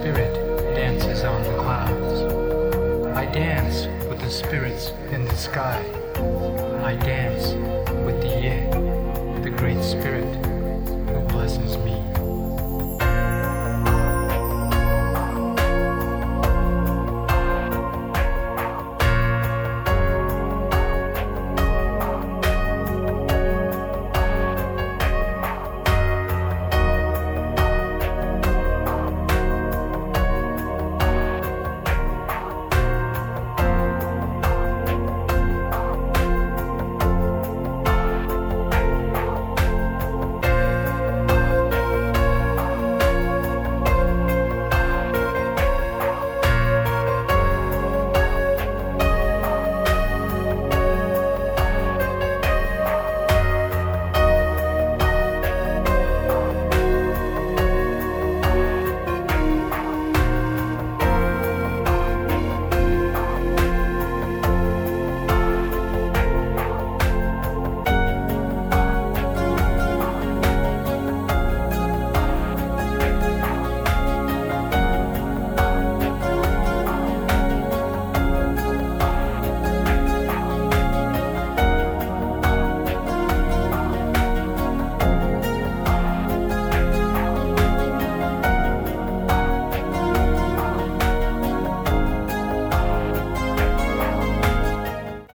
spirit dances on the clouds. I dance with the spirits in the sky. I dance with the Yin, the great spirit who blesses me.